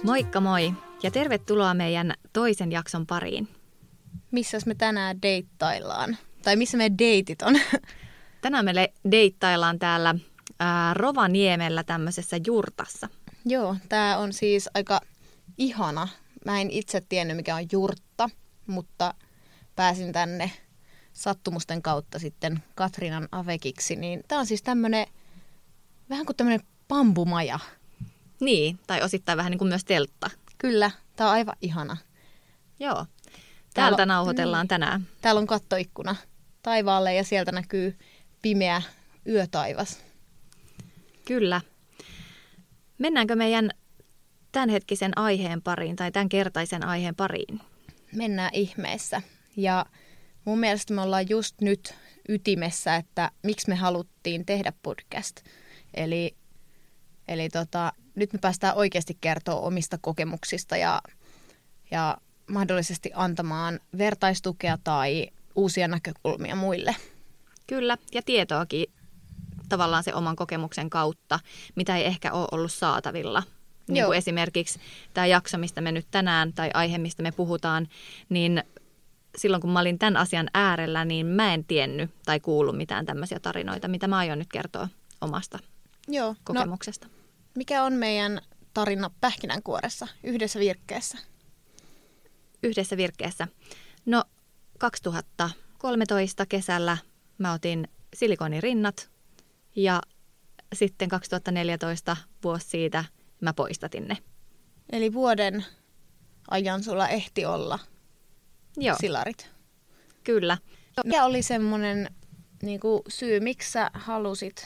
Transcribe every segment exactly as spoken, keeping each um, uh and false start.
Moikka moi ja tervetuloa meidän toisen jakson pariin. Missäs me tänään deittaillaan? Tai missä meidän deitit on? Tänään me deittaillaan täällä ää, Rovaniemellä tämmöisessä jurtassa. Joo, tää on siis aika ihana. Mä en itse tiennyt mikä on jurtta, mutta pääsin tänne sattumusten kautta sitten Katriinan avekiksi. Niin tää on siis tämmönen, vähän kuin tämmönen bambumaja. Niin, tai osittain vähän niin kuin myös teltta. Kyllä, tää on aivan ihana. Joo, täältä on, nauhoitellaan niin. tänään. Täällä on kattoikkuna taivaalle ja sieltä näkyy pimeä yötaivas. Kyllä. Mennäänkö meidän tämänhetkisen aiheen pariin tai tämän kertaisen aiheen pariin? Mennään ihmeessä. Ja mun mielestä me ollaan just nyt ytimessä, että miksi me haluttiin tehdä podcast. Eli, eli tota, nyt me päästään oikeasti kertoa omista kokemuksista ja, ja mahdollisesti antamaan vertaistukea tai uusia näkökulmia muille. Kyllä, ja tietoakin tavallaan se oman kokemuksen kautta, mitä ei ehkä ole ollut saatavilla. Niin kuin esimerkiksi tämä jakso, mistä me nyt tänään, tai aihe, mistä me puhutaan, niin silloin kun mä olin tämän asian äärellä, niin mä en tiennyt tai kuullut mitään tämmöisiä tarinoita, mitä mä aion nyt kertoa omasta Joo, kokemuksesta. No, mikä on meidän tarina pähkinänkuoressa yhdessä virkkeessä? Yhdessä virkkeessä. No kaksituhattakolmetoista kesällä mä otin silikonirinnat ja sitten kaksituhattaneljätoista vuosi siitä mä poistatin ne. Eli vuoden ajan sulla ehti olla Joo. silarit. Kyllä. Mikä oli semmoinen niin kuin syy, miksi sä halusit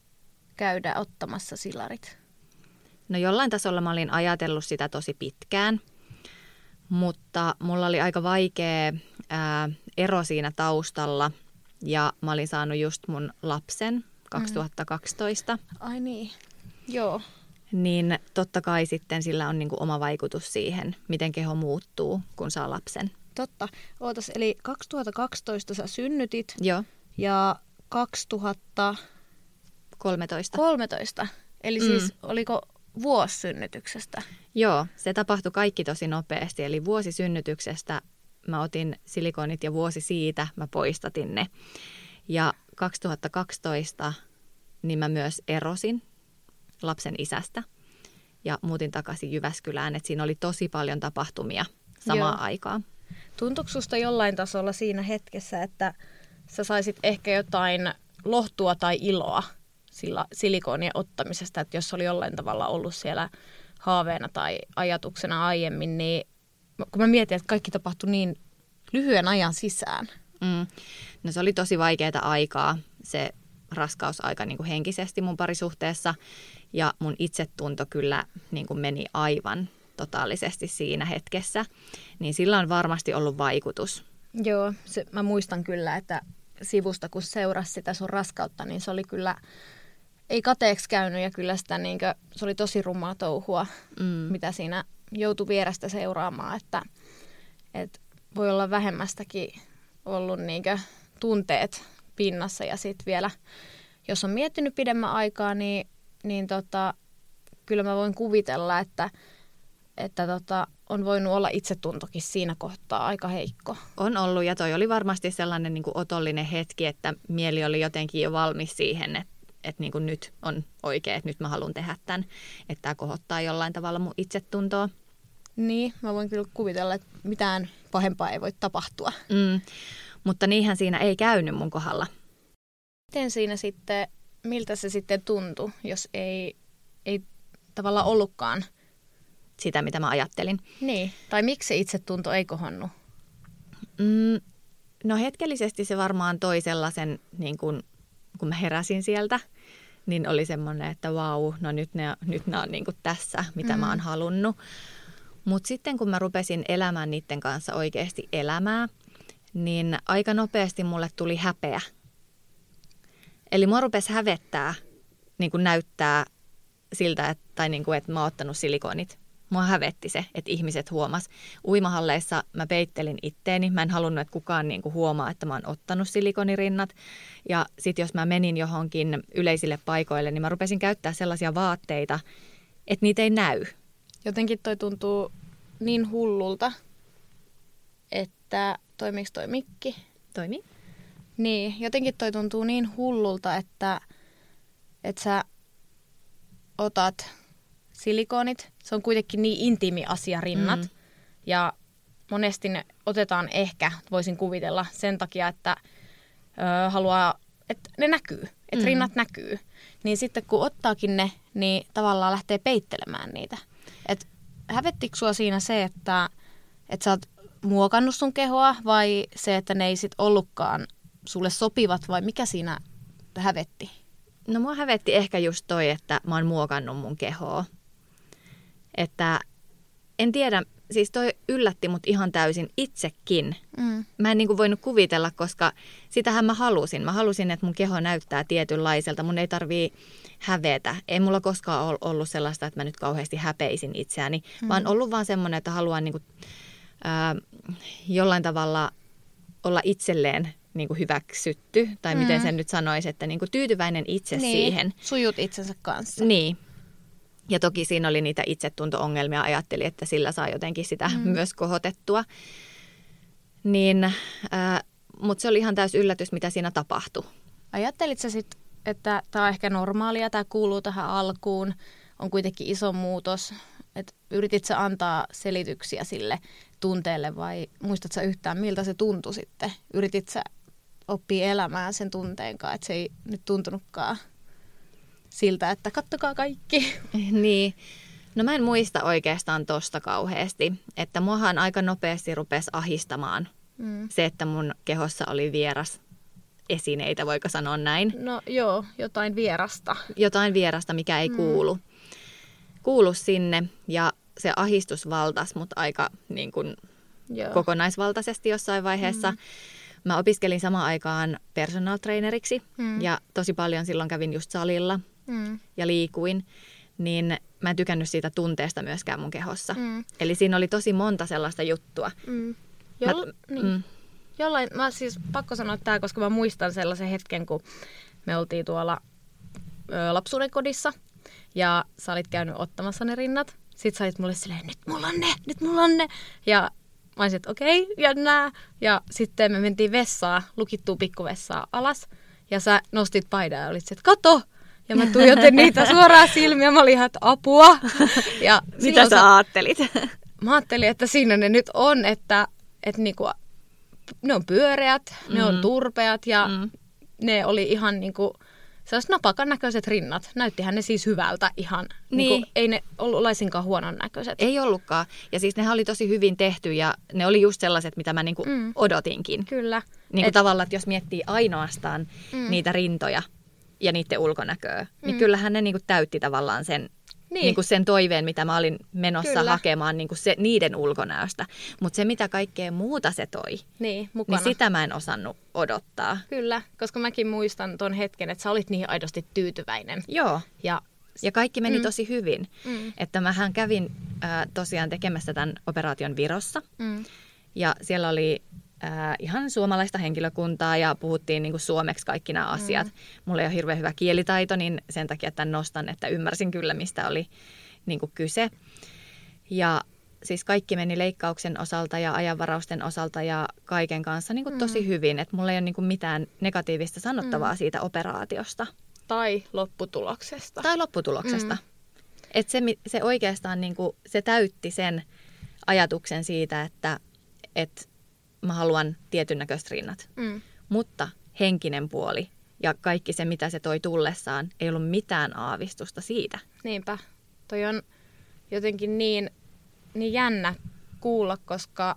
käydä ottamassa silarit? No jollain tasolla mä olin ajatellut sitä tosi pitkään, mutta mulla oli aika vaikea ää, ero siinä taustalla ja mä olin saanut just mun lapsen kaksituhattakaksitoista. Mm. Ai niin, joo. Niin totta kai sitten sillä on niinku oma vaikutus siihen, miten keho muuttuu, kun saa lapsen. Totta. Ootas, eli kaksituhattakaksitoista sä synnytit. Joo. Ja kaksituhattakolmetoista. kolmetoista. Eli mm. siis oliko vuosi synnytyksestä? Joo, se tapahtui kaikki tosi nopeasti. Eli vuosi synnytyksestä mä otin silikonit ja vuosi siitä mä poistatin ne. Ja kaksituhattakaksitoista niin mä myös erosin lapsen isästä ja muutin takaisin Jyväskylään, että siinä oli tosi paljon tapahtumia samaan Joo. aikaan. Tuntuiko susta jollain tasolla siinä hetkessä, että sä saisit ehkä jotain lohtua tai iloa sillä silikonien ottamisesta, että jos oli jollain tavalla ollut siellä haaveena tai ajatuksena aiemmin, niin kun mä mietin, että kaikki tapahtui niin lyhyen ajan sisään. Mm. No se oli tosi vaikeaa aikaa, se raskausaika niin kuin henkisesti mun parisuhteessa ja mun itsetunto kyllä niin kuin meni aivan totaalisesti siinä hetkessä, niin sillä on varmasti ollut vaikutus. Joo, se, mä muistan kyllä, että sivusta kun seurasi sitä sun raskautta, niin se oli kyllä, ei kateeksi käynyt ja kyllä sitä niin kuin, se oli tosi rumaa touhua, mm. mitä siinä joutui vierestä seuraamaan, että, että voi olla vähemmästäkin ollut niin kuin tunteet pinnassa ja sitten vielä, jos on miettinyt pidemmän aikaa, niin, niin tota, kyllä mä voin kuvitella, että, että tota, on voinut olla itsetuntokin siinä kohtaa aika heikko. On ollut ja toi oli varmasti sellainen niin kuin otollinen hetki, että mieli oli jotenkin jo valmis siihen, että, että niin kuin nyt on oikein, että nyt mä haluan tehdä tämän, että tämä kohottaa jollain tavalla mun itsetuntoa. Niin, mä voin kyllä kuvitella, että mitään pahempaa ei voi tapahtua. Mm. Mutta niinhän siinä ei käynyt mun kohdalla. Miten siinä sitten, miltä se sitten tuntui, jos ei, ei tavallaan ollutkaan sitä, mitä mä ajattelin? Niin, tai miksi se itsetunto ei kohonnut? Mm, no hetkellisesti se varmaan toi sellaisen, niin kun, kun mä heräsin sieltä, niin oli semmoinen, että vau, no nyt ne, nyt ne on niin kuin tässä, mitä mm. mä oon halunnut. Mutta sitten kun mä rupesin elämään niiden kanssa oikeasti elämää, niin aika nopeasti mulle tuli häpeä. Eli mua rupesi hävettää niin kuin näyttää siltä, että, tai niin kuin, että mä oon ottanut silikonit. Mua hävetti se, että ihmiset huomas. Uimahalleissa mä peittelin itteeni. Mä en halunnut, että kukaan niin kuin huomaa, että mä oon ottanut silikonirinnat. Ja sit jos mä menin johonkin yleisille paikoille, niin mä rupesin käyttää sellaisia vaatteita, että niitä ei näy. Jotenkin toi tuntuu niin hullulta, että toimiiko toi mikki? Toimi. Niin, jotenkin toi tuntuu niin hullulta, että, että sä otat silikonit. Se on kuitenkin niin intiimi asia rinnat. Mm. Ja monesti ne otetaan ehkä, voisin kuvitella, sen takia, että ö, haluaa, että ne näkyy, että mm. rinnat näkyy. Niin sitten kun ottaakin ne, niin tavallaan lähtee peittelemään niitä. Et hävettikö sua siinä se, että, että sä oot muokannut sun kehoa vai se, että ne ei sit ollutkaan sulle sopivat vai mikä siinä hävetti? No mua hävetti ehkä just toi, että mä oon muokannut mun kehoa. Että en tiedä, siis toi yllätti mut ihan täysin itsekin. Mm. Mä en niinku voinut kuvitella, koska sitähän mä halusin. Mä halusin, että mun keho näyttää tietynlaiselta. Mun ei tarvii hävetä. Ei mulla koskaan ollut sellaista, että mä nyt kauheasti häpeisin itseäni. Mm. Vaan ollut vaan semmoinen, että haluan niinku, ää, jollain tavalla olla itselleen niinku hyväksytty. Tai mm. miten sen nyt sanoisi, että niinku tyytyväinen itse niin, siihen. Sujut itsensä kanssa. Niin. Ja toki siinä oli niitä itsetunto-ongelmia. Ajattelin, että sillä saa jotenkin sitä mm. myös kohotettua. Niin, äh, mutta se oli ihan täys yllätys, mitä siinä tapahtui. Ajattelit sä sitten, että tämä on ehkä normaalia, tämä kuuluu tähän alkuun, on kuitenkin iso muutos. Et yritit sä antaa selityksiä sille tunteelle vai muistatko sä yhtään, miltä se tuntui sitten? Yritit sä oppia elämään sen tunteen kanssa, että se ei nyt tuntunutkaan siltä, että kattokaa kaikki. Niin. No mä en muista oikeastaan tosta kauheasti, että muahan aika nopeasti rupesi ahistamaan mm. se, että mun kehossa oli vieras esineitä, voiko sanoa näin? No joo, jotain vierasta. Jotain vierasta, mikä ei mm. kuulu. Kuulu sinne ja se ahistus valtasi mut aika niin kun, kokonaisvaltaisesti jossain vaiheessa. Mm. Mä opiskelin samaan aikaan personal traineriksi mm. ja tosi paljon silloin kävin just salilla mm. ja liikuin, niin mä en tykännyt siitä tunteesta myöskään mun kehossa. Mm. Eli siinä oli tosi monta sellaista juttua. Mm. Jol- mä, niin. mm. Jollain, mä siis pakko sanoa tää, koska mä muistan sellaisen hetken, kun me oltiin tuolla ö, lapsuuden kodissa ja sä olit käynyt ottamassa ne rinnat. Sitten sä olit mulle silleen, nyt mulla on ne, nyt mulla on ne. Ja mä olisin, että okei, okay, ja nää. Ja sitten me mentiin vessaan, lukittuun pikkuvessaa alas. Ja sä nostit paidan ja olit, että kato. Ja mä tuijotin niitä suoraan silmiä. Mä olin ihan, että apua. Ja mitä sä, sä ajattelit? Mä ajattelin, että siinä ne nyt on, että, että niinku, ne on pyöreät, mm. ne on turpeat ja mm. ne oli ihan niinku sellaiset napakan näköiset rinnat. Näyttihän ne siis hyvältä ihan. Niin. Niinku, ei ne ollut laisinkaan huonon näköiset. Ei ollutkaan. Ja siis nehän oli tosi hyvin tehty ja ne oli just sellaiset, mitä mä niinku mm. odotinkin. Kyllä. Niinku Et... tavallaan, että jos miettii ainoastaan mm. niitä rintoja ja niiden ulkonäköä, mm. niin kyllähän ne niinku täytti tavallaan sen, niin. niinku sen toiveen, mitä mä olin menossa Kyllä. hakemaan niinku se, niiden ulkonäöstä. Mutta se, mitä kaikkea muuta se toi, niin, mukana. niin sitä mä en osannut odottaa. Kyllä, koska mäkin muistan ton hetken, että sä olit niihin aidosti tyytyväinen. Joo, ja, ja kaikki meni mm. tosi hyvin. Mm. Että mähän kävin äh, tosiaan tekemässä tämän operaation Virossa. Mm. Ja siellä oli äh, ihan suomalaista henkilökuntaa ja puhuttiin niin kuin suomeksi kaikki nämä asiat. Mm. Mulla ei ole hirveän hyvä kielitaito, niin sen takia tämän nostan, että ymmärsin kyllä, mistä oli niin kuin kyse. Ja siis kaikki meni leikkauksen osalta ja ajanvarausten osalta ja kaiken kanssa niin kuin mm. tosi hyvin. Että mulla ei ole niin kuin mitään negatiivista sanottavaa mm. siitä operaatiosta. Tai lopputuloksesta. Tai lopputuloksesta. Mm. Että se, se oikeastaan niin kuin, se täytti sen ajatuksen siitä, että et mä haluan tietyn näköiset rinnat. Mm. Mutta henkinen puoli ja kaikki se, mitä se toi tullessaan, ei ollut mitään aavistusta siitä. Niinpä. Toi on jotenkin niin, niin jännä kuulla, koska,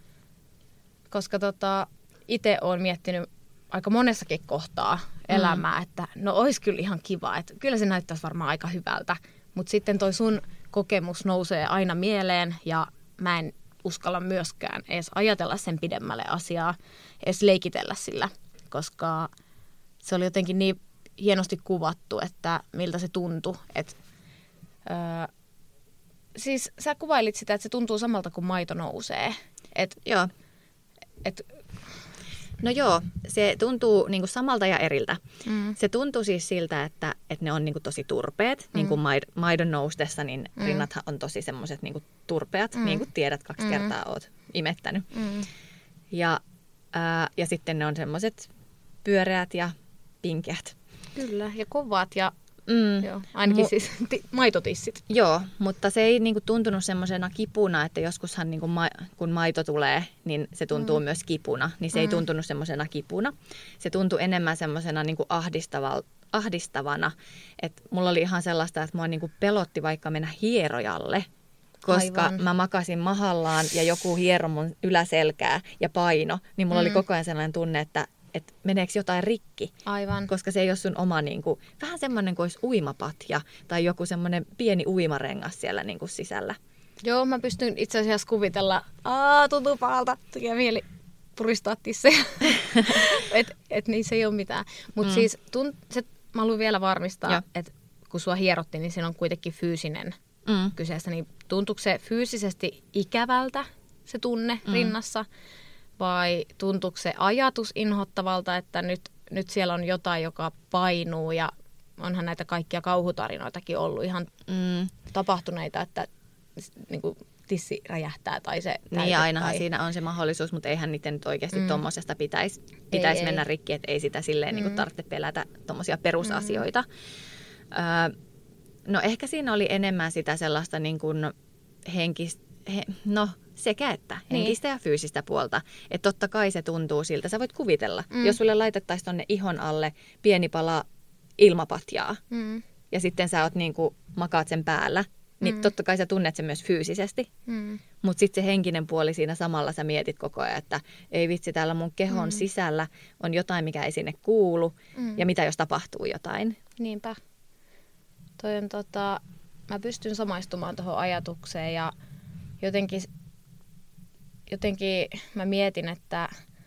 koska tota, itse olen miettinyt aika monessakin kohtaa elämää, mm. että no olisi kyllä ihan kiva, että kyllä se näyttäisi varmaan aika hyvältä. Mutta sitten toi sun kokemus nousee aina mieleen ja mä en uskalla myöskään edes ajatella sen pidemmälle asiaa, edes leikitellä sillä, koska se oli jotenkin niin hienosti kuvattu, että miltä se tuntui. Et, öö, siis sä kuvailit sitä, että se tuntuu samalta kuin maito nousee. Et, Joo. Et, No joo, se tuntuu niin kuin samalta ja eriltä. Mm. Se tuntuu siis siltä, että, että ne on niin kuin tosi turpeet. Mm. Niin kuin maidon noustessa, niin mm. rinnathan on tosi semmoiset niin kuin turpeat, mm. niin kuin tiedät, kaksi mm. kertaa oot imettänyt. Mm. Ja, ää, ja sitten ne on semmoiset pyöreät ja pinkeät. Kyllä, ja kovat ja Mm. joo, ainakin Mu- siis ti- maitotissit. Joo, mutta se ei niinku tuntunut semmoisena kipuna, että joskushan niinku ma- kun maito tulee, niin se tuntuu mm. myös kipuna. Niin se mm. ei tuntunut semmoisena kipuna. Se tuntui enemmän semmoisena niinku ahdistaval- ahdistavana. Että mulla oli ihan sellaista, että mua niinku pelotti vaikka mennä hierojalle. Koska Aivan. mä makasin mahallaan ja joku hiero mun yläselkää ja paino, niin mulla mm. oli koko ajan sellainen tunne, että että meneekö jotain rikki. Aivan. Koska se ei ole sun oma, niin kuin, vähän semmoinen kuin olisi uimapatja tai joku semmoinen pieni uimarengas siellä niin kuin sisällä. Joo, mä pystyn itse asiassa kuvitella, aah, tuntuu pahalta, tekee mieli puristaa tissejä. että et niissä ei ole mitään. Mutta mm. siis tunt, se, mä haluan vielä varmistaa, että kun sua hierotti, niin siinä on kuitenkin fyysinen mm. kyseessä. Niin tuntuuko se fyysisesti ikävältä, se tunne mm. rinnassa? Vai tuntuuko se ajatus inhottavalta, että nyt, nyt siellä on jotain, joka painuu ja onhan näitä kaikkia kauhutarinoitakin ollut ihan mm. tapahtuneita, että niin kuin tissi räjähtää tai se täytetään. Niin ainahan tai... siinä on se mahdollisuus, mutta eihän niiden nyt oikeasti mm. tuommoisesta pitäisi pitäis ei, mennä ei. rikki, että ei sitä silleen mm. niin kuin tarvitse pelätä tuommoisia perusasioita. Mm. Öö, no ehkä siinä oli enemmän sitä sellaista niin kuin henkistä, he, no sekä että henkistä niin. ja fyysistä puolta. Että totta kai se tuntuu siltä. Sä voit kuvitella, mm. jos sulle laitettaisiin tonne ihon alle pieni pala ilmapatjaa mm. ja sitten sä oot niinku, makaat sen päällä, niin mm. totta kai sä tunnet sen myös fyysisesti. Mm. Mutta sitten se henkinen puoli siinä samalla sä mietit koko ajan, että ei vitsi, täällä mun kehon mm. sisällä on jotain, mikä ei sinne kuulu mm. ja mitä jos tapahtuu jotain. Niinpä. Toi on tota, mä pystyn samaistumaan tuohon ajatukseen ja jotenkin Jotenkin mä mietin, että,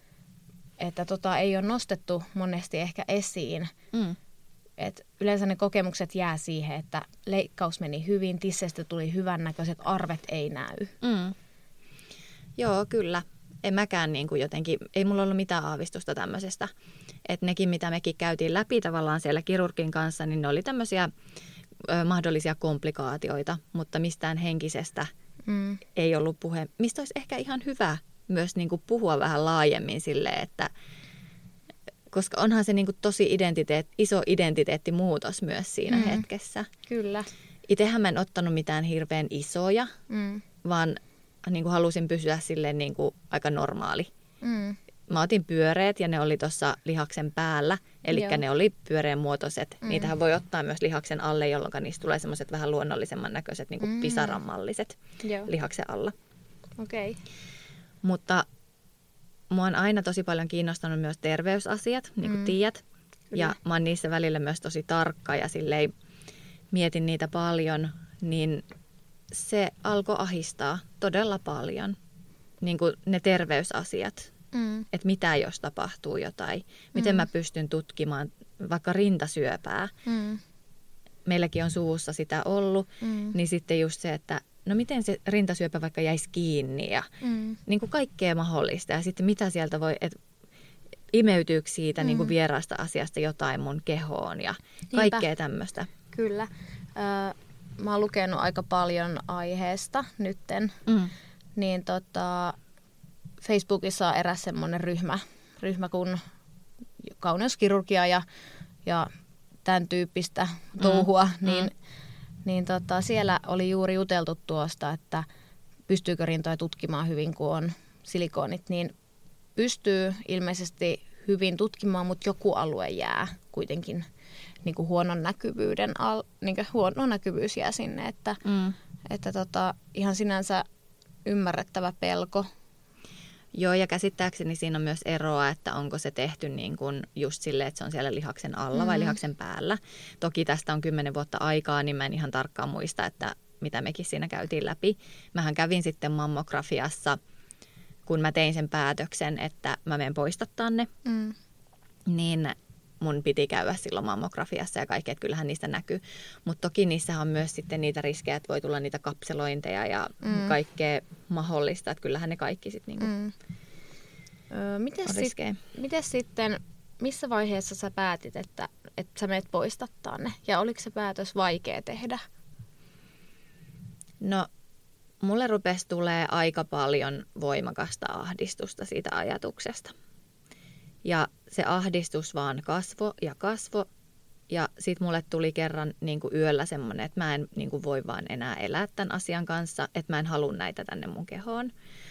että tota ei ole nostettu monesti ehkä esiin. Mm. Et yleensä ne kokemukset jää siihen, että leikkaus meni hyvin, tisseistä tuli hyvännäköiset, arvet ei näy. Mm. Joo, kyllä. En mäkään niin kuin jotenkin, ei mulla ollut mitään aavistusta tämmöisestä. Että nekin, mitä mekin käytiin läpi tavallaan siellä kirurgin kanssa, niin ne oli tämmöisiä ö, mahdollisia komplikaatioita, mutta mistään henkisestä Mm. ei ollut puhe, mistä olisi ehkä ihan hyvä myös niin kuin puhua vähän laajemmin silleen, että koska onhan se niin kuin tosi identiteet, iso identiteettimuutos myös siinä mm. hetkessä. Kyllä. Itsehän mä en ottanut mitään hirveän isoja, mm. vaan niin kuin halusin pysyä silleen niin kuin aika normaali. Mm. Mä otin pyöreät ja ne oli tuossa lihaksen päällä, eli Joo. ne oli pyöreän muotoiset. Mm. Niitähän voi ottaa myös lihaksen alle, jolloin niistä tulee semmoiset vähän luonnollisemman näköiset, niin kuin mm. pisaranmalliset Joo. lihaksen alla. Okei. Okay. Mutta mua on aina tosi paljon kiinnostanut myös terveysasiat, niin kuin mm. tiedät. Ja mä oon niissä välillä myös tosi tarkka ja silleen mietin niitä paljon, niin se alkoi ahistaa todella paljon, niin kuin ne terveysasiat. Mm. Että mitä jos tapahtuu jotain, miten mm. mä pystyn tutkimaan vaikka rintasyöpää. Mm. Meilläkin on suvussa sitä ollut, mm. niin sitten just se, että no miten se rintasyöpä vaikka jäisi kiinni ja mm. niin kuin kaikkea mahdollista. Ja sitten mitä sieltä voi, että imeytyykö siitä mm. niin kuin vieraasta asiasta jotain mun kehoon ja kaikkea Niinpä. Tämmöistä. Kyllä. Ö, mä oon lukenut aika paljon aiheesta nytten, mm. niin tota... Facebookissa on eräs semmoinen ryhmä, ryhmä kuin kauneuskirurgia ja, ja tämän tyyppistä touhua, mm. niin, niin tota, siellä oli juuri juteltu tuosta, että pystyykö rintoja tutkimaan hyvin, kun on silikoonit, niin pystyy ilmeisesti hyvin tutkimaan, mutta joku alue jää kuitenkin niin kuin huonon näkyvyyden al, niin kuin huono näkyvyys jää sinne, että, mm. että tota, ihan sinänsä ymmärrettävä pelko. Joo, ja käsittääkseni siinä on myös eroa, että onko se tehty niin kuin just silleen, että se on siellä lihaksen alla mm. vai lihaksen päällä. Toki tästä on kymmenen vuotta aikaa, niin mä en ihan tarkkaan muista, että mitä mekin siinä käytiin läpi. Mähän kävin sitten mammografiassa, kun mä tein sen päätöksen, että mä menen poistattaa ne, mm. niin mun piti käydä silloin mammografiassa ja kaikki, että kyllähän niistä näkyy. Mutta toki niissä on myös sitten niitä riskejä, että voi tulla niitä kapselointeja ja mm. kaikkea mahdollista, että kyllähän ne kaikki sitten niinku mm. Öö, miten, sit, miten sitten, missä vaiheessa sä päätit, että, että sä menet poistattaa ne? Ja oliko se päätös vaikea tehdä? No, mulle rupesi tulee aika paljon voimakasta ahdistusta siitä ajatuksesta. Ja se ahdistus vaan kasvo ja kasvo. Ja sitten mulle tuli kerran niin kuin yöllä semmoinen, että mä en niin kuin voi vaan enää elää tämän asian kanssa, että mä en halua näitä tänne mun kehoon.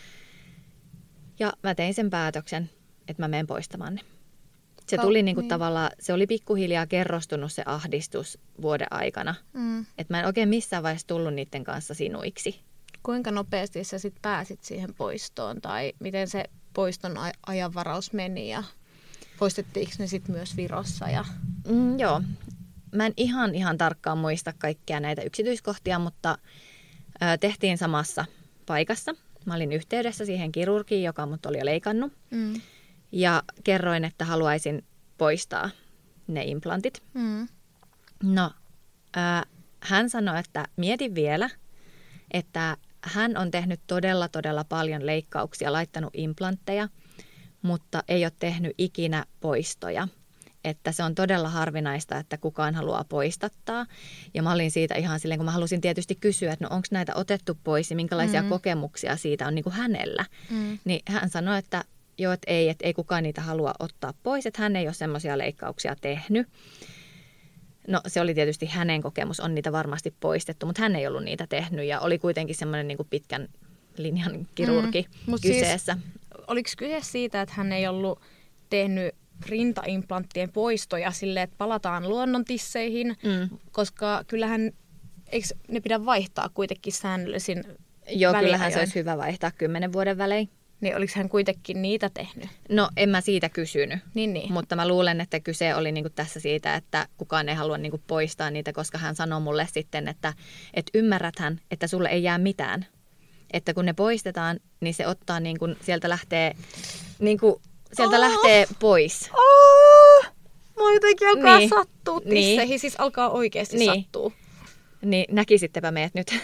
Ja mä tein sen päätöksen, että mä menen poistamaan ne. Se tuli niin kuin tavallaan, se oli pikkuhiljaa kerrostunut se ahdistus vuoden aikana. Mm. Että mä en oikein missään vaiheessa tullut niiden kanssa sinuiksi. Kuinka nopeasti sä sit pääsit siihen poistoon tai miten se poiston ajanvaraus meni ja poistettiinko ne sitten myös Virossa? Ja... Mm, joo. Mä en ihan, ihan tarkkaan muista kaikkia näitä yksityiskohtia, mutta ö, tehtiin samassa paikassa. Mä olin yhteydessä siihen kirurgiin, joka mut oli jo leikannut. Mm. Ja kerroin, että haluaisin poistaa ne implantit. Mm. No, ö, hän sanoi, että mietin vielä, että hän on tehnyt todella, todella paljon leikkauksia, laittanut implantteja, mutta ei ole tehnyt ikinä poistoja. Että se on todella harvinaista, että kukaan haluaa poistattaa. Ja mä olin siitä ihan silleen, kun mä halusin tietysti kysyä, että no onko näitä otettu pois ja minkälaisia mm. kokemuksia siitä on niin kuin hänellä. Mm. Niin hän sanoi, että joo, että ei, että ei kukaan niitä halua ottaa pois, että hän ei ole semmoisia leikkauksia tehnyt. No se oli tietysti hänen kokemus, on niitä varmasti poistettu, mutta hän ei ollut niitä tehnyt ja oli kuitenkin semmoinen niin kuin pitkän linjan kirurgi mm. kyseessä. Siis, oliko kyse siitä, että hän ei ollut tehnyt rintaimplanttien poistoja silleen, että palataan luonnontisseihin, mm. koska kyllähän, eikö ne pidä vaihtaa kuitenkin säännöllisin Joo, väliajoin? Kyllähän se olisi hyvä vaihtaa kymmenen vuoden välein. Niin oliko hän kuitenkin niitä tehnyt? No en mä siitä kysynyt, niin, niin. mutta mä luulen, että kyse oli niinku tässä siitä, että kukaan ei halua niinku poistaa niitä, koska hän sanoi mulle sitten, että et ymmärräthän, että sulle ei jää mitään. Että kun ne poistetaan, niin se ottaa niinku, sieltä lähtee, niinku, sieltä oh. lähtee pois. Oh. Mä jotenkin alkaa niin. sattua tisseihin, niin. siis alkaa oikeasti niin. sattua. Niin näkisittepä meidät nyt.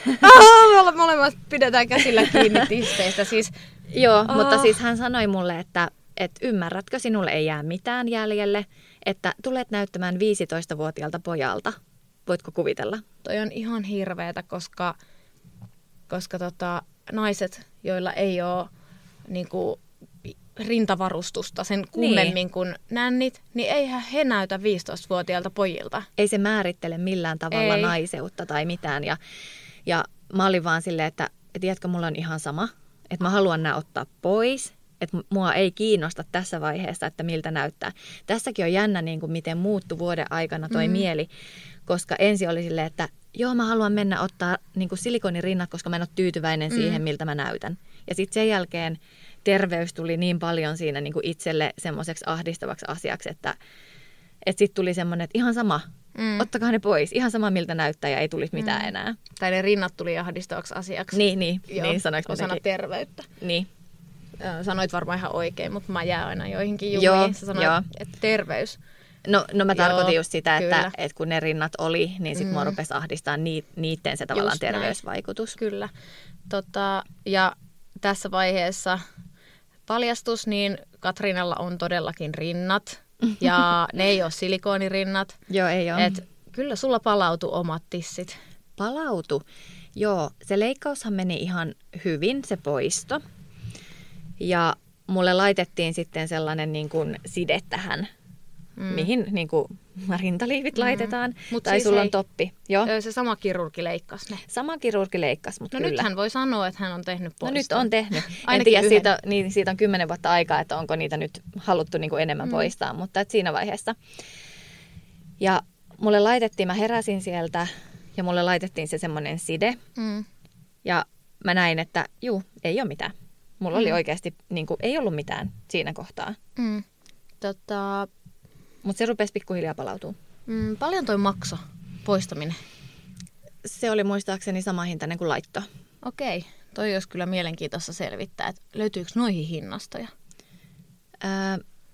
Me molemmat pidetään käsillä kiinni tisseistä. Siis, Joo, oh. mutta siis hän sanoi mulle, että, että ymmärrätkö, sinulle ei jää mitään jäljelle, että tulet näyttämään viisitoistavuotiaalta pojalta. Voitko kuvitella? Toi on ihan hirveetä, koska, koska tota, naiset, joilla ei ole niinku, rintavarustusta sen kummemmin niin. kuin nännit, niin eihän he näytä viisitoistavuotiaalta pojilta. Ei se määrittele millään tavalla ei. naiseutta tai mitään. Ja, ja mä olin vaan silleen, että tiedätkö, mulla on ihan sama, että mä haluan nämä ottaa pois, että mua ei kiinnosta tässä vaiheessa, että miltä näyttää. Tässäkin on jännä, niin kuin miten muuttui vuoden aikana toi mm. mieli, koska ensin oli silleen, että joo, mä haluan mennä ottaa niin kuin silikonirinnat, koska mä en ole tyytyväinen mm. siihen, miltä mä näytän. Ja sitten sen jälkeen terveys tuli niin paljon siinä niin kuin itselle semmoiseksi ahdistavaksi asiaksi, että, että sitten tuli semmoinen, että ihan sama, mm. ottakaa ne pois, ihan sama miltä näyttää ja ei tulisi mitään mm. enää. Tai ne rinnat tuli ahdistavaksi asiaksi. Niin, niin. Joo, niin sanoinko osana terveyttä. Niin. Sanoit varmaan ihan oikein, mutta mä jään aina joihinkin jumiin. Sä sanoit, joo. että terveys. No, no mä tarkoitin just sitä, että, että kun ne rinnat oli, niin sitten mm. mua rupesi ahdistaa ni, niiden se tavallaan just terveysvaikutus. Näin. Kyllä. Tota, ja tässä vaiheessa paljastus, niin Katriinalla on todellakin rinnat ja ne ei ole silikoonirinnat. Joo, ei ole. Et kyllä sulla palautu omat tissit. Palautu? Joo, se leikkaushan meni ihan hyvin, se poisto. Ja mulle laitettiin sitten sellainen niin kuin side tähän, mm. mihin niin kuin rintaliivit mm. laitetaan. Mut tai siis sulla hei, on toppi. Joo. Se sama kirurgi leikkasi ne. Sama kirurgi leikkasi, mutta no kyllä. nyt hän voi sanoa, että hän on tehnyt poiston. No nyt on tehnyt. En tiedä, siitä, niin, siitä on kymmenen vuotta aikaa, että onko niitä nyt haluttu niin kuin enemmän mm. poistaa, mutta et siinä vaiheessa. Ja mulle laitettiin, mä heräsin sieltä ja mulle laitettiin se semmoinen side. Mm. Ja mä näin, että juu, ei ole mitään. Mulla mm. oli oikeasti, niin kuin, ei ollut mitään siinä kohtaa. Mm. Tota... Mutta se rupesi pikkuhiljaa palautumaan. Mm, paljon toi makso poistaminen? Se oli muistaakseni sama hintainen kuin laitto. Okei, toi olisi kyllä mielenkiintoista selvittää, että löytyykö noihin hinnastoja? Ää,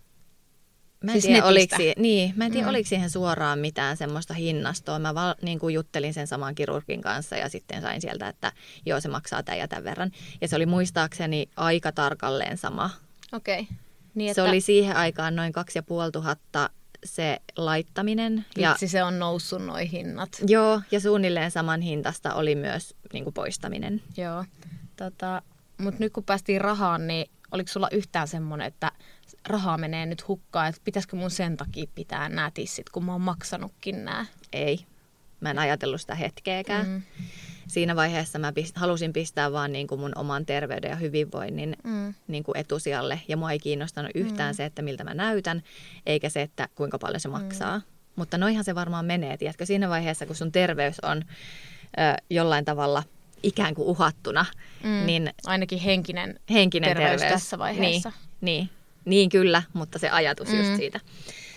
mä en siis tiedä, oliko, niin, mä en tiedä mm. oliko siihen suoraan mitään semmoista hinnastoa. Mä val, niin kuin juttelin sen saman kirurgin kanssa ja sitten sain sieltä, että joo, se maksaa tämän ja tämän verran. Ja se oli muistaakseni aika tarkalleen sama. Okei. Niin, että... Se oli siihen aikaan noin kaksi ja puoli tuhatta se laittaminen. Vitsi, ja... se on noussut noi hinnat. Joo, ja suunnilleen saman hintasta oli myös niin kuin poistaminen. Joo, tota, mutta nyt kun päästiin rahaan, niin oliko sulla yhtään semmoinen, että rahaa menee nyt hukkaan, että pitäisikö mun sen takia pitää nämä tissit, kun mä oon maksanutkin nämä? Ei, mä en ajatellut sitä hetkeäkään. Mm. Siinä vaiheessa mä pist- halusin pistää vaan niin kuin mun oman terveyden ja hyvinvoinnin mm. niin kuin etusijalle. Ja mua ei kiinnostanut yhtään mm. se, että miltä mä näytän, eikä se, että kuinka paljon se maksaa. Mm. Mutta noihan se varmaan menee, tiedätkö, siinä vaiheessa, kun sun terveys on ö, jollain tavalla ikään kuin uhattuna. Mm. Niin ainakin henkinen, henkinen terveys, terveys tässä vaiheessa. Niin, niin, niin kyllä, mutta se ajatus mm. just siitä.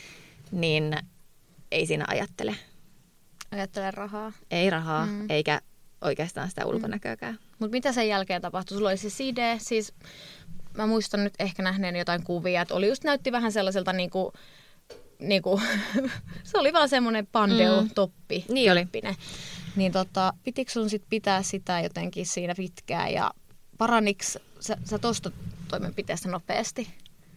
Niin ei siinä ajattele. Ajattele rahaa. Ei rahaa, mm. eikä oikeastaan sitä ulkonäköäkään. Mm. Mutta mitä sen jälkeen tapahtui? Sulla oli se side, siis mä muistan nyt ehkä nähneen jotain kuvia, että oli just näytti vähän sellaiselta niinku, niinku se oli vaan semmoinen pandeo-toppi. Mm. Niin oli. Niin tota, pitikö sun sit pitää sitä jotenkin siinä pitkään ja paraniks sä, sä tosta toimenpiteestä nopeasti?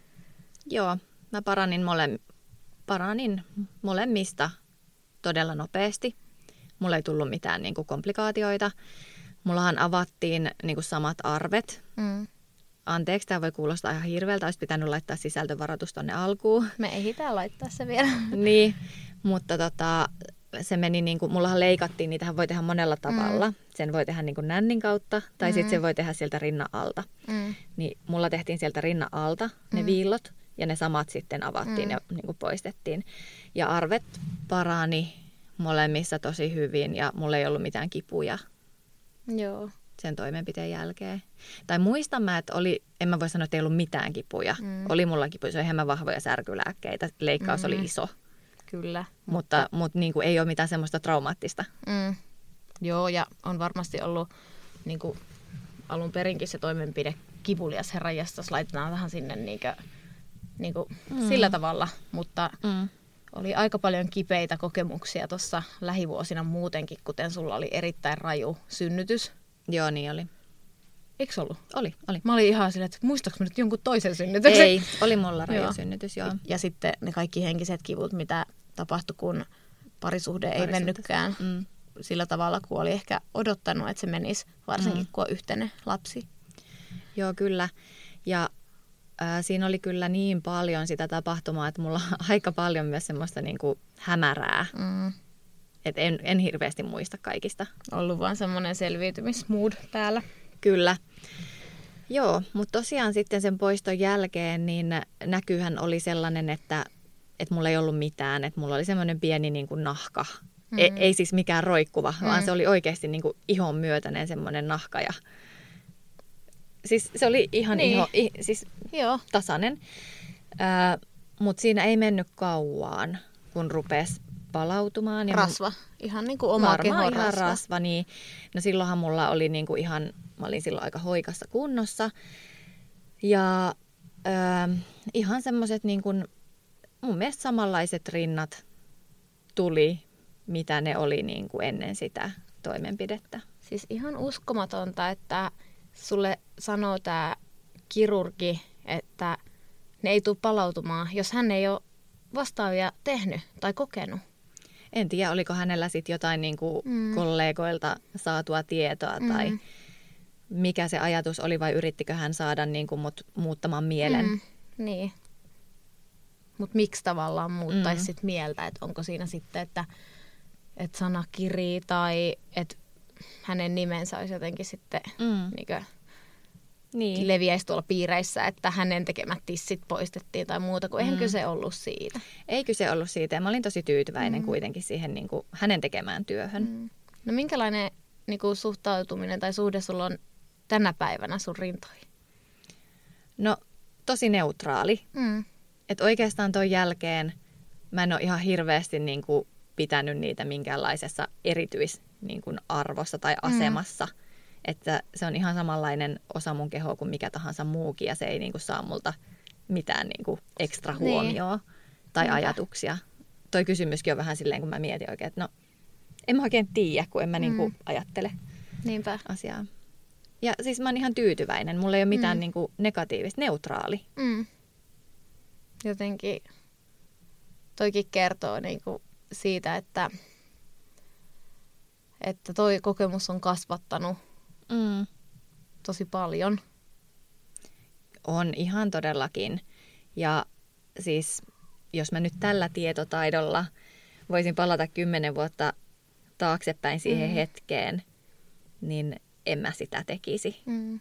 Joo, mä paranin, mole, paranin molemmista todella nopeasti. Mulla ei tullut mitään niin kuin komplikaatioita. Mullahan avattiin niin kuin samat arvet. Mm. Anteeksi, tämä voi kuulostaa ihan hirveältä. Olisi pitänyt laittaa sisältövaroitus tonne alkuun. Me ehditään laittaa se vielä. Niin, mutta tota, se meni niin kuin, mullahan leikattiin, niitähän voi tehdä monella tavalla. Mm. Sen voi tehdä niin kuin nännin kautta tai mm. sitten se voi tehdä sieltä rinnan alta. Mm. Niin mulla tehtiin sieltä rinnan alta ne mm. viillot ja ne samat sitten avattiin mm. ja niin kuin poistettiin. Ja arvet parani molemmissa tosi hyvin ja mulla ei ollut mitään kipuja. Joo. Sen toimenpiteen jälkeen. Tai muistan mä, että oli, en mä voi sanoa, että ei ollut mitään kipuja. Mm. Oli mulla kipuja, se oli hieman vahvoja särkylääkkeitä. Leikkaus mm. oli iso. Kyllä. Mutta, mutta, mutta niin kuin ei ole mitään semmoista traumaattista. Mm. Joo, ja on varmasti ollut niin kuin alun perinkin se toimenpide kivulias herranjestas. Laitetaan vähän sinne niin kuin, niin kuin mm. sillä tavalla, mutta... Mm. Oli aika paljon kipeitä kokemuksia tuossa lähivuosina muutenkin, kuten sulla oli erittäin raju synnytys. Joo, niin oli. Eikö ollut? Oli, oli. Mä olin ihan silleen, että muistaaks mä nyt jonkun toisen synnytyksen? Ei, oli mulla raju joo. synnytys, joo. Ja sitten ne kaikki henkiset kivut, mitä tapahtui, kun parisuhde ei mennytkään mm. sillä tavalla, kun oli ehkä odottanut, että se menisi, varsinkin mm. kun on yhteinen lapsi. Joo, kyllä. Ja... Siinä oli kyllä niin paljon sitä tapahtumaa, että mulla on aika paljon myös semmoista niin kuin hämärää. Mm. Et en, en hirveästi muista kaikista. Ollut vaan semmoinen selviytymismood päällä. Kyllä. Joo, mutta tosiaan sitten sen poiston jälkeen niin näkyhän oli sellainen, että, että mulla ei ollut mitään. Että mulla oli semmoinen pieni niin kuin nahka. Mm. Ei, ei siis mikään roikkuva, mm. vaan se oli oikeasti niin kuin ihon myötäinen semmoinen nahka ja... Siis se oli ihan niin. iho, i, siis Joo. tasainen, äh, mutta siinä ei mennyt kauan, kun rupesi palautumaan. Ja rasva, mun, ihan niin kuin oma kehon rasva. rasva niin. No silloinhan mulla oli niin kuin ihan, mä olin silloin aika hoikassa kunnossa. Ja äh, ihan semmoiset niin kuin, mun mielestä samanlaiset rinnat tuli, mitä ne oli niin kuin ennen sitä toimenpidettä. Siis ihan uskomatonta, että... Sulle sanoo tämä kirurgi, että ne ei tule palautumaan, jos hän ei ole vastaavia tehnyt tai kokenut. En tiedä, oliko hänellä sitten jotain niin kuin mm. kollegoilta saatua tietoa mm. tai mikä se ajatus oli vai yrittikö hän saada niin kuin mut muuttamaan mielen. Mm. Niin. Mutta miksi tavallaan muuttaisi mm. sit mieltä, että onko siinä sitten, että, että sana Kiri tai että hänen nimensä olisi jotenkin sitten mm. niin niin. leviäisi tuolla piireissä, että hänen tekemät tissit poistettiin tai muuta, kun eihän mm. kyse ollut siitä. Ei kyse ollut siitä ja mä olin tosi tyytyväinen mm. kuitenkin siihen niin kuin hänen tekemään työhön. Mm. No minkälainen niin kuin suhtautuminen tai suhde sulla on tänä päivänä sun rintoihin? No tosi neutraali. Mm. Että oikeastaan ton jälkeen mä en ole ihan hirveästi niin kuin pitänyt niitä minkäänlaisessa erityis niin kuin arvossa tai asemassa. Mm. Että se on ihan samanlainen osa mun kehoa kuin mikä tahansa muukin ja se ei niin kuin saa multa mitään niin kuin ekstra huomioon niin. tai Niinpä. ajatuksia. Toi kysymyskin on vähän silleen, kun mä mietin oikein, että no en mä oikein tiedä, kun en mä mm. niin kuin ajattele Niinpä. asiaa. Ja siis mä oon ihan tyytyväinen. Mulla ei ole mitään mm. niin kuin negatiivista, neutraali. Mm. jotenkin toikin kertoo niinku siitä, että, että toi kokemus on kasvattanut mm. tosi paljon. On ihan todellakin. Ja siis jos mä nyt tällä tietotaidolla voisin palata kymmenen vuotta taaksepäin siihen mm. hetkeen, niin en mä sitä tekisi. Mm.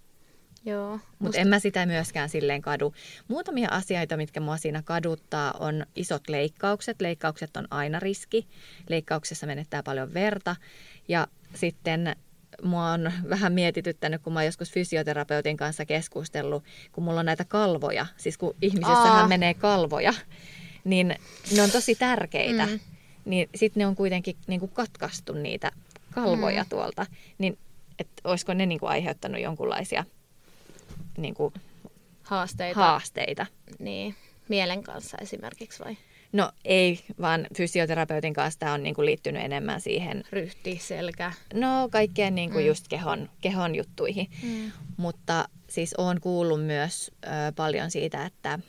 Joo. Mutta musta... en mä sitä myöskään silleen kadu. Muutamia asioita, mitkä mua siinä kaduttaa, on isot leikkaukset. Leikkaukset on aina riski. Leikkauksessa menettää paljon verta. Ja sitten mua on vähän mietityttänyt, kun mä oon joskus fysioterapeutin kanssa keskustellut, kun mulla on näitä kalvoja. Siis kun ihmisessähän Aa. menee kalvoja, niin ne on tosi tärkeitä. Mm. Niin sitten ne on kuitenkin niin kuin katkaistu niitä kalvoja mm. tuolta. Niin että olisiko ne niin kuin aiheuttanut jonkunlaisia niin kuin haasteita. haasteita. Niin, mielen kanssa esimerkiksi vai? No ei, vaan fysioterapeutin kanssa tämä on niin kuin liittynyt enemmän siihen. Ryhti, selkä. No kaikkeen niin kuin mm. just kehon, kehon juttuihin. Mm. Mutta siis olen kuullut myös ö, paljon siitä, että,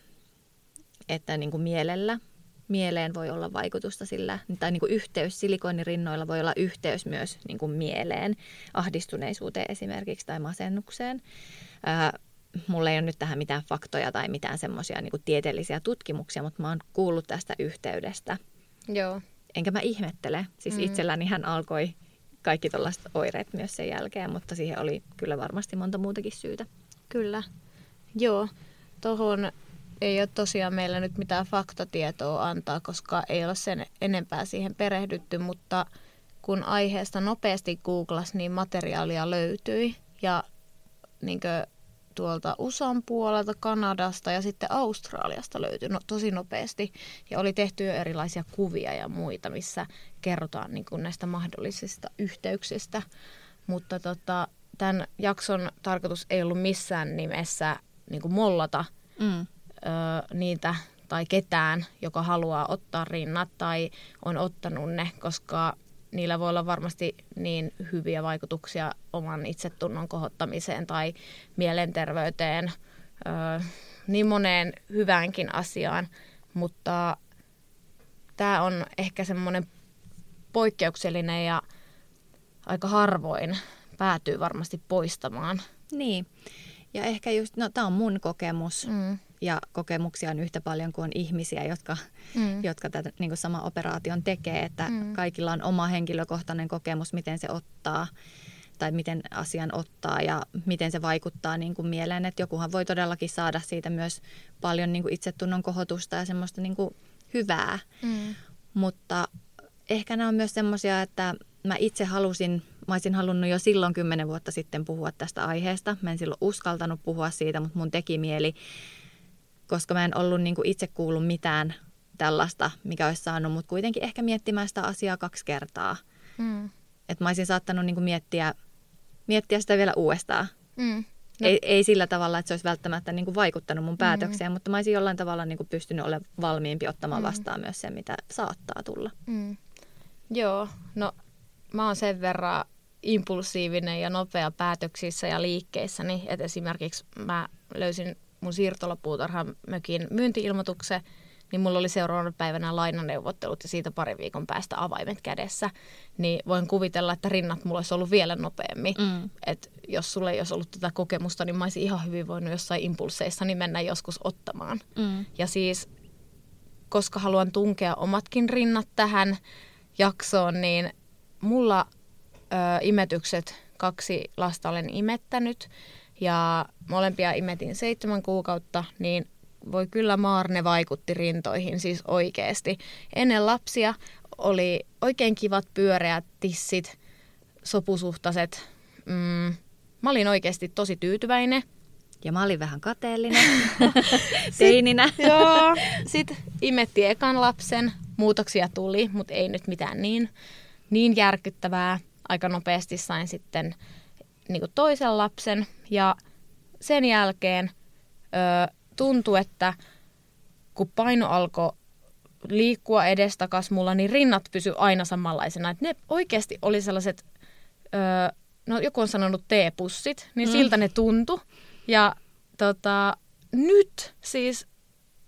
että niin kuin mielellä, mieleen voi olla vaikutusta sillä, tai niin kuin yhteys silikonirinnoilla voi olla yhteys myös niin kuin mieleen, ahdistuneisuuteen esimerkiksi tai masennukseen. Ö, Mulla ei ole nyt tähän mitään faktoja tai mitään semmoisia niin kuin tieteellisiä tutkimuksia, mutta mä oon kuullut tästä yhteydestä. Joo. Enkä mä ihmettele. Siis mm. itselläni hän alkoi kaikki tällaiset oireet myös sen jälkeen, mutta siihen oli kyllä varmasti monta muutakin syytä. Kyllä. Joo. Tuohon ei ole tosiaan meillä nyt mitään faktatietoa antaa, koska ei ole sen enempää siihen perehdytty, mutta kun aiheesta nopeasti googlasi, niin materiaalia löytyi ja niinkö tuolta U S A:n puolelta, Kanadasta ja sitten Australiasta löytyi no, tosi nopeasti. Ja oli tehty jo erilaisia kuvia ja muita, missä kerrotaan niin kuin näistä mahdollisista yhteyksistä. Mutta tota, tämän jakson tarkoitus ei ollut missään nimessä niin kuin mollata mm. ö, niitä tai ketään, joka haluaa ottaa rinnat tai on ottanut ne, koska niillä voi olla varmasti niin hyviä vaikutuksia oman itsetunnon kohottamiseen tai mielenterveyteen, ö, niin moneen hyväänkin asiaan, mutta tämä on ehkä semmoinen poikkeuksellinen ja aika harvoin päätyy varmasti poistamaan. Niin, ja ehkä just, no tämä on mun kokemus. Mm. Ja kokemuksia on yhtä paljon kuin on ihmisiä, jotka, mm. jotka tätä niin kuin sama operaation tekee. Että mm. kaikilla on oma henkilökohtainen kokemus, miten se ottaa tai miten asian ottaa ja miten se vaikuttaa niin kuin mieleen. Että jokuhan voi todellakin saada siitä myös paljon niin kuin itsetunnon kohotusta ja semmoista niin kuin hyvää. Mm. Mutta ehkä nämä on myös semmoisia, että mä itse halusin, mä olisin halunnut jo silloin kymmenen vuotta sitten puhua tästä aiheesta. Mä en silloin uskaltanut puhua siitä, mutta mun teki mieli, koska mä en ollut niin kuin itse kuullut mitään tällaista, mikä olisi saanut mut kuitenkin ehkä miettimään sitä asiaa kaksi kertaa. Mm. Että mä olisin saattanut niin kuin miettiä, miettiä sitä vielä uudestaan. Mm. No. Ei, ei sillä tavalla, että se olisi välttämättä niin kuin vaikuttanut mun päätökseen, mm. mutta mä olisin jollain tavalla niin kuin pystynyt olemaan valmiimpi ottamaan mm. vastaan myös sen, mitä saattaa tulla. Mm. Joo, no mä oon sen verran impulsiivinen ja nopea päätöksissä ja liikkeissäni, että esimerkiksi mä löysin mun siirtolapuutarhan mökin myynti-ilmoituksen, niin mulla oli seuraavana päivänä lainaneuvottelut ja siitä pari viikon päästä avaimet kädessä. Niin voin kuvitella, että rinnat mulla olisi ollut vielä nopeammin. Mm. Että jos sulla ei olisi ollut tätä kokemusta, niin mä olisin ihan hyvin voinut jossain impulseissa niin mennä joskus ottamaan. Mm. Ja siis, koska haluan tunkea omatkin rinnat tähän jaksoon, niin mulla ö, imetykset, kaksi lasta olen imettänyt ja molempia imetin seitsemän kuukautta, niin voi kyllä Maarne vaikutti rintoihin siis oikeasti. Ennen lapsia oli oikein kivat pyöreät tissit, sopusuhtaiset. Mm, mä olin oikeasti tosi tyytyväinen. Ja mä olin vähän kateellinen teininä. Sit, joo, sitten imetti ekan lapsen. Muutoksia tuli, mutta ei nyt mitään niin, niin järkyttävää. Aika nopeasti sain sitten niin kuin toisen lapsen ja sen jälkeen ö, tuntui, että kun paino alkoi liikkua edestakas mulla, niin rinnat pysyi aina samanlaisena. Et ne oikeasti oli sellaiset, ö, no joku on sanonut teepussit, niin mm. siltä ne tuntui. Ja tota, nyt siis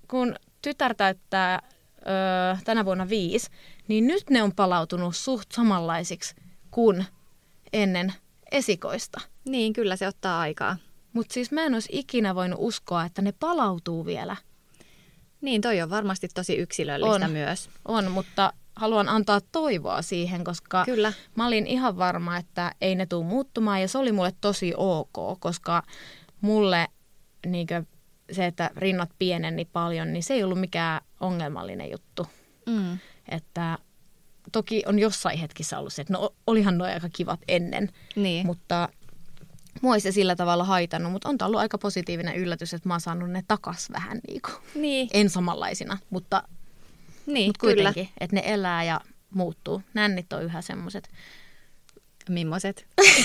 kun tytär täyttää öö, tänä vuonna viisi, niin nyt ne on palautunut suht samanlaisiksi kuin ennen esikoista. Niin, kyllä se ottaa aikaa. Mutta siis mä en olisi ikinä voinut uskoa, että ne palautuu vielä. Niin, toi on varmasti tosi yksilöllistä on, myös. On, mutta haluan antaa toivoa siihen, koska Kyllä. mä olin ihan varma, että ei ne tule muuttumaan. Ja se oli mulle tosi ok, koska mulle niinkö, se, että rinnat pieneni paljon, niin se ei ollut mikään ongelmallinen juttu. Mm. Että toki on jossain hetkissä ollut se, että no olihan nuo aika kivat ennen, Niin. mutta mua ei se sillä tavalla haitannut, mutta on tämä ollut aika positiivinen yllätys, että mä oon saanut ne takas vähän niin kuin. Niin. En samanlaisina, mutta, Niin, mutta kuitenkin, kyllä. Että ne elää ja muuttuu. Nännit on yhä semmoiset. Mimmoset?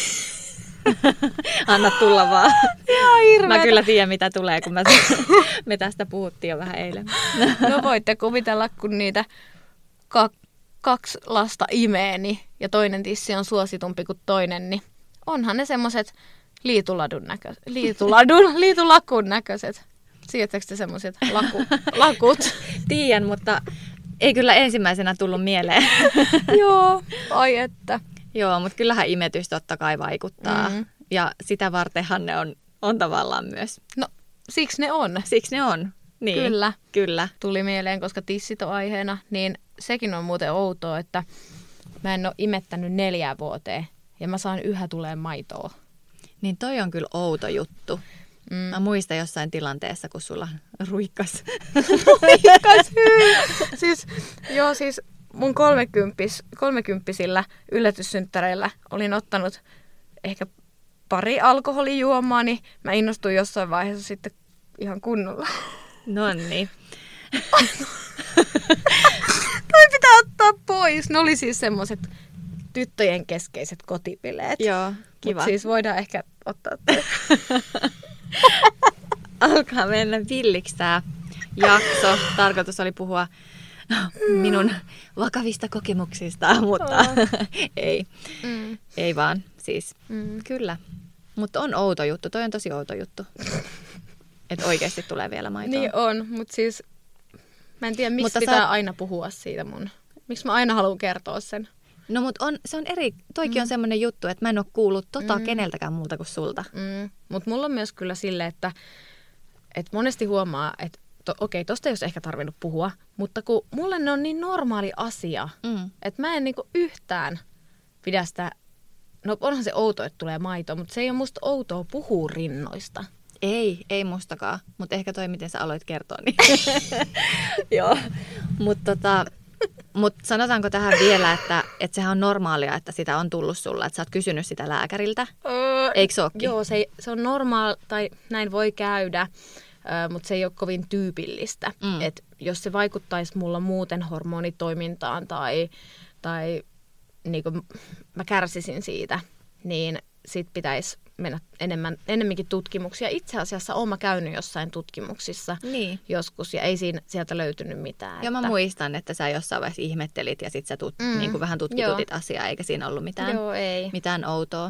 Anna tulla vaan. Joo, hirveetä. Mä kyllä tiedän, mitä tulee, kun mä, me tästä puhuttiin jo vähän eilen. No voitte kuvitella, kun niitä kak, kaksi lasta imee, niin, ja toinen tissi on suositumpi kuin toinen, niin onhan ne semmoiset liituladun näköiset, liituladun, liitulakun näköiset. Siettekö te semmoiset laku, lakut? Tiedän, mutta ei kyllä ensimmäisenä tullut mieleen. Joo, ai että. Joo, mutta kyllähän imetys totta kai vaikuttaa. Mm. Ja sitä vartenhan ne on, on tavallaan myös. No, siksi ne on. Siksi ne on. Niin, Kyllä. Kyllä. Tuli mieleen, koska tissit on aiheena, niin sekin on muuten outoa, että mä en ole imettänyt neljään vuoteen ja mä saan yhä tulee maitoa. Niin toi on kyllä outo juttu. Mm. Mä muistan jossain tilanteessa, kun sulla ruikkas. ruikkas hyy. Siis, joo, siis mun kolmekymppis, kolmekymppisillä yllätyssynttäreillä olin ottanut ehkä pari alkoholijuomaa, niin mä innostuin jossain vaiheessa sitten ihan kunnolla. Nonni. Toi pitää ottaa pois. Ne oli siis semmoiset tyttöjen keskeiset kotipileet. Joo, kiva. Mut siis voidaan ehkä ottaa toi. Alkaa mennä villiksi tää jakso. Tarkoitus oli puhua minun vakavista kokemuksista, mutta oh. ei. Mm. Ei vaan. Siis mm. kyllä. Mutta on outo juttu. Toi on tosi outo juttu. Että oikeasti tulee vielä maitoa. Niin on, mutta siis mä en tiedä, miksi mutta pitää sä... aina puhua siitä mun. Miksi mä aina haluan kertoa sen. No mutta on, se on eri, toikin mm. on semmoinen juttu, että mä en ole kuullut tota mm. keneltäkään muuta kuin sulta. Mm. Mutta mulla on myös kyllä silleen, että, että monesti huomaa, että to, okei, tosta ei olisi ehkä tarvinnut puhua, mutta kun mulle ne on niin normaali asia, mm. että mä en niinku yhtään pidä sitä, no onhan se outo, että tulee maitoa, mutta se ei ole musta outoa puhua rinnoista. Ei, ei mustakaan, mutta ehkä toi, miten sä aloit kertoa, niin joo. Mutta tota, mut sanotaanko tähän vielä, että, että sehän on normaalia, että sitä on tullut sulla, että sä oot kysynyt sitä lääkäriltä, öö, eikö se ookin? Joo, se, se on normaali, tai näin voi käydä, mutta se ei ole kovin tyypillistä. Mm. Et jos se vaikuttaisi mulla muuten hormonitoimintaan tai, tai niin kuin mä kärsisin siitä, niin sit pitäisi mennä enemmän, enemmänkin tutkimuksia. Itse asiassa olen mä käynyt jossain tutkimuksissa niin. joskus ja ei siinä, sieltä löytynyt mitään. Joo, että... mä muistan, että sä jossain vaiheessa ihmettelit ja sit sä tut, mm. niin kuin vähän tutkitutit Joo. asiaa, eikä siinä ollut mitään, Joo, ei. mitään outoa.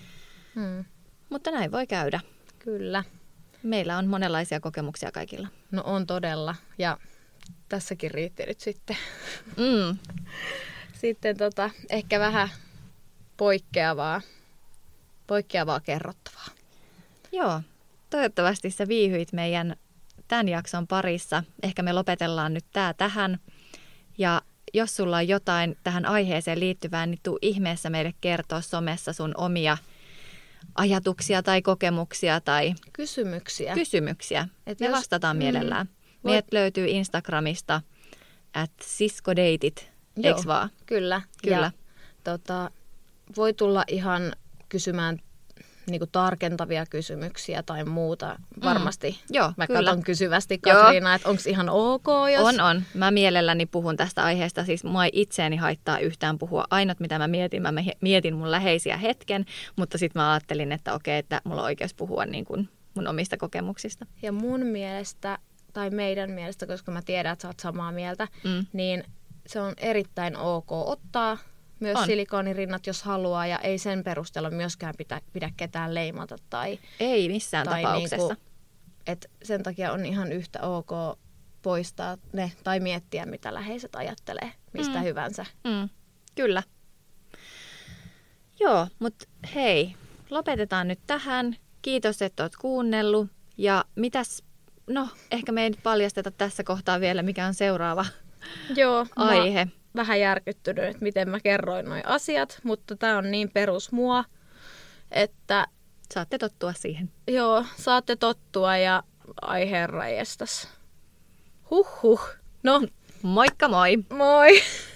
Mm. Mutta näin voi käydä. Kyllä. Meillä on monenlaisia kokemuksia kaikilla. No on todella. Ja tässäkin riitti nyt sitten. Mm. Sitten tota, ehkä vähän poikkeavaa. poikkeavaa kerrottavaa. Joo, toivottavasti sä viihyit meidän tämän jakson parissa. Ehkä me lopetellaan nyt tää tähän. Ja jos sulla on jotain tähän aiheeseen liittyvää, niin tuu ihmeessä meille kertoa somessa sun omia ajatuksia tai kokemuksia tai kysymyksiä. Kysymyksiä. Et me jos, vastataan mm, mielellään. Voit... Meidät löytyy Instagramista at siskodeitit, eiks vaan? Kyllä. Kyllä. Ja, tota, voi tulla ihan kysymään niinku tarkentavia kysymyksiä tai muuta. Varmasti. Mm. Joo, mä kyllä. katson kysyvästi Katriina, että onko ihan ok, jos... On, on. Mä mielelläni puhun tästä aiheesta. Siis mua ei itseäni haittaa yhtään puhua. Ainut, mitä mä mietin, mä mietin mun läheisiä hetken, mutta sitten mä ajattelin, että okei, että mulla on oikeus puhua niin kuin mun omista kokemuksista. Ja mun mielestä, tai meidän mielestä, koska mä tiedän, että sä oot samaa mieltä, mm. niin se on erittäin ok ottaa myös on. Silikoonirinnat, jos haluaa, ja ei sen perusteella myöskään pidä, pidä ketään leimata. Tai, ei missään tai tapauksessa. Niinku, et sen takia on ihan yhtä ok poistaa ne tai miettiä, mitä läheiset ajattelee mistä mm. hyvänsä. Mm. Kyllä. Joo, mutta hei, lopetetaan nyt tähän. Kiitos, että oot kuunnellut. Ja mitäs, no ehkä me ei nyt paljasteta tässä kohtaa vielä, mikä on seuraava Joo, aihe. Vähän järkyttynyt, että miten mä kerroin nuo asiat, mutta tää on niin perus mua, että... Saatte tottua siihen. Joo, saatte tottua ja ai herra jestas. Huhhuh. No. Moikka moi! Moi!